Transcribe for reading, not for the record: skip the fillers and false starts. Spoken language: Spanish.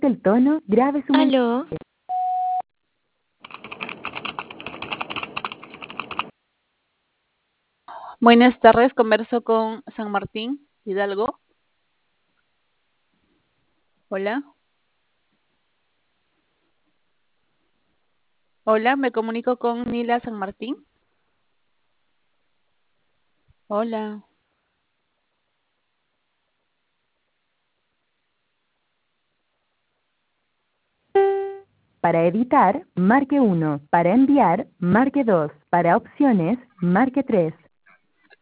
el tono, grabe su mensaje. Aló. Buenas tardes, converso con San Martín Hidalgo. Hola. Hola, me comunico con Nila San Martín. Hola. Para editar, marque 1. Para enviar, marque 2. Para opciones, marque 3.